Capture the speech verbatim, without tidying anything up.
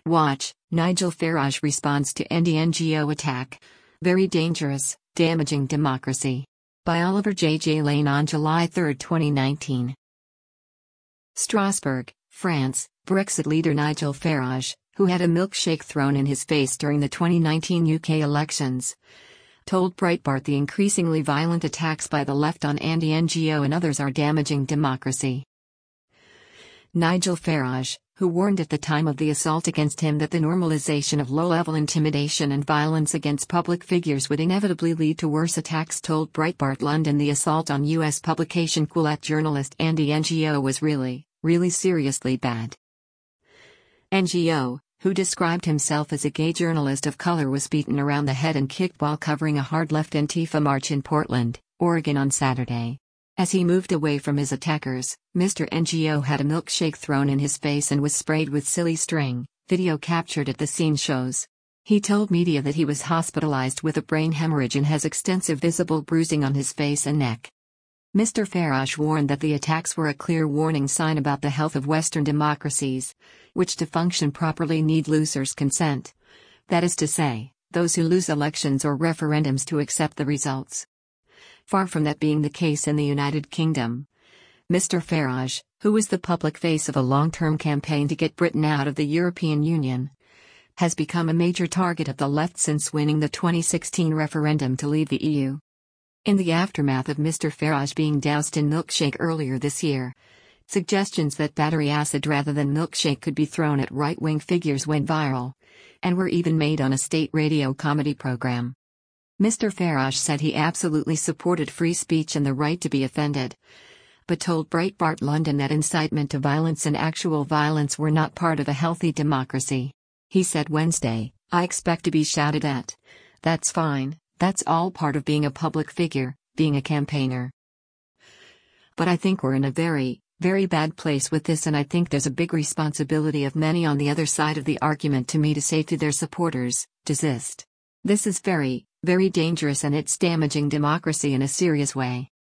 Watch, Nigel Farage responds to N D N G O attack. Very dangerous, damaging democracy. By Oliver J. J. Lane on July third, twenty nineteen. Strasbourg, France, Brexit leader Nigel Farage, who had a milkshake thrown in his face during the twenty nineteen U K elections, told Breitbart the increasingly violent attacks by the left on N D N G O and others are damaging democracy. Nigel Farage, who warned at the time of the assault against him that the normalization of low-level intimidation and violence against public figures would inevitably lead to worse attacks, told Breitbart London the assault on U S publication Quillette journalist N D N G O was really, really seriously bad. N G O, who described himself as a gay journalist of color, was beaten around the head and kicked while covering a hard-left Antifa march in Portland, Oregon on Saturday. As he moved away from his attackers, Mister N G O had a milkshake thrown in his face and was sprayed with silly string, video captured at the scene shows. He told media that he was hospitalized with a brain hemorrhage and has extensive visible bruising on his face and neck. Mister Farage warned that the attacks were a clear warning sign about the health of Western democracies, which to function properly need losers' consent. That is to say, those who lose elections or referendums to accept the results. Far from that being the case in the United Kingdom. Mister Farage, who was the public face of a long-term campaign to get Britain out of the European Union, has become a major target of the left since winning the twenty sixteen referendum to leave the E U. In the aftermath of Mister Farage being doused in milkshake earlier this year, suggestions that battery acid rather than milkshake could be thrown at right-wing figures went viral, and were even made on a state radio comedy program. Mister Farage said he absolutely supported free speech and the right to be offended, but told Breitbart London that incitement to violence and actual violence were not part of a healthy democracy. He said Wednesday, "I expect to be shouted at. That's fine, that's all part of being a public figure, being a campaigner. But I think we're in a very, very bad place with this, and I think there's a big responsibility of many on the other side of the argument to me to say to their supporters, desist. This is very, very dangerous and it's damaging democracy in a serious way."